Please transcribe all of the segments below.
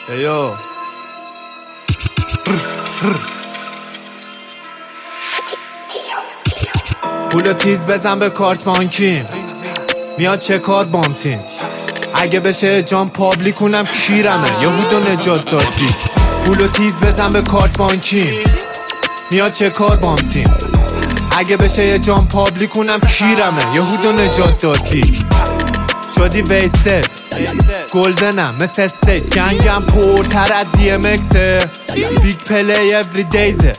ایو پولو تیز بزن به کارت بانکیم، میاد چه کار بامتین. اگه بشه جام پابلیک کنم کیرمه، یهودو نجات داد دیک. پولو تیز بزن به کارت بانکیم، میاد چه کار بامتین. اگه بشه یه جام پابلیک کنم کیرمه، یهودو نجات داد دیک. شدی ویست گلدنم مثل استیت، گنگم پرتر از دی ام اکسه. بیگ پلی اوری دیزه،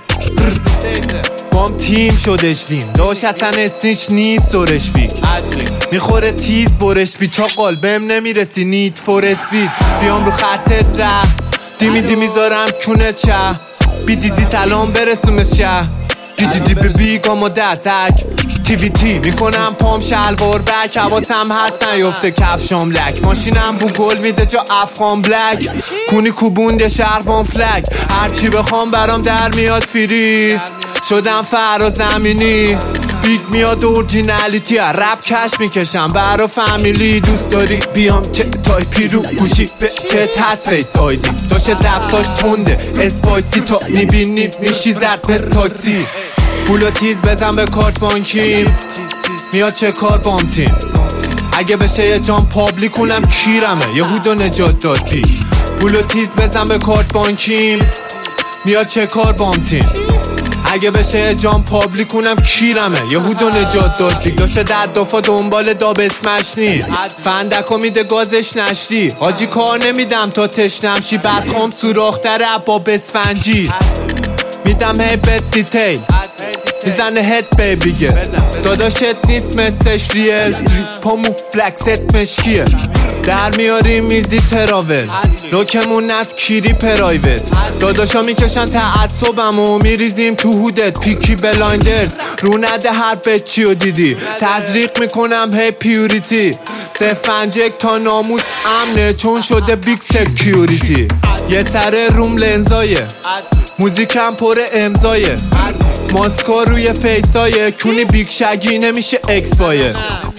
بام تیم شدش وین. داشت اصلا اسنیچ نیست سرش بیگ، میخوره تیز برش بی. چاقال بهم نمیرسی نیت فور اسپید. بیام رو خطت ره دیمی میذارم کونه چه. بی دیدی سلام برسومش شه. دیدی به بیگام و دستک TVT میکنم پام شلوار بک. حواسم هست نیفته کفشام لک. ماشینم بو گل میده جا افغان بلک. کونی کوبونده شهربان فلک. هرچی بخوام برام در میاد فری. شدم فراز زمینی. بیگ میاد اورجینالیتی. رپ کش میکشم برا فامیلی. دوست داری بیام چه تایپی رو گوشی به چه تست فیس آیدی. داشته دفتاش تنده اسپایسی تا میبینی میشی زد به تاکسی. پولو تیز بزن به کارت بانکیم، میاد چه کار بامتین. اگه بشه یه جام پابلیک کنم کیرمه، یهودو نجات داد دیک. پولو تیز بزن به کارت بانکیم، میاد چه کار بامتین. اگه بشه یه جام پابلیک کنم کیرمه، یهودو نجات داد دیک. داشته در دفعه دنبال داب اسمش نی. فندکو میده گازش نشتی. حاجی کار نمیدم تا تشنم شی. بدخوام سوراختر عباب اسفنجی. میدم هیبت دیتیل میزنه هد بیبیگه. داداشت نیست مثلش ریل. پامو بلک ست مشکیه. در میاریم میزی تراول. لوکمون از کیری پرایوت. داداشا میکشن تعصبمو میریزیم تو هودت. پیکی بلایندرز رو نده هر بچیو دیدی. تزریق میکنم هی پیوریتی. سفنجک تا ناموس امنه چون شده بیگ سکیوریتی. یه سر روم لنزایه، موزیکم پر امضایه. ماسکا روی فیسایه. کونی بیگ شگی نمیشه اکسپایه.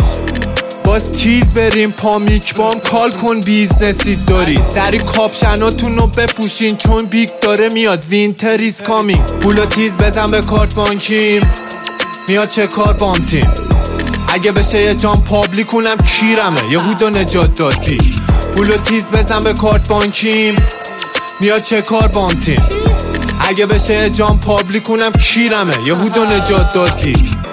باز تیز بریم پامیک بام کال کن بیزنسی داری. سری کاپشناتونو بپوشین چون بیگ داره میاد وینتر ایز کامینگ. پولو تیز بزن به کارت بانکیم، میاد چه کار بامتین. اگه بشه یه جام پابلیک کنم کیرمه، یهودو نجات داد دیک. پولو تیز بزن به کارت بانکیم، میاد چه کار بامتین. اگه بشه جام پابلیک کنم کیرمه، یهودو نجات داد دیک.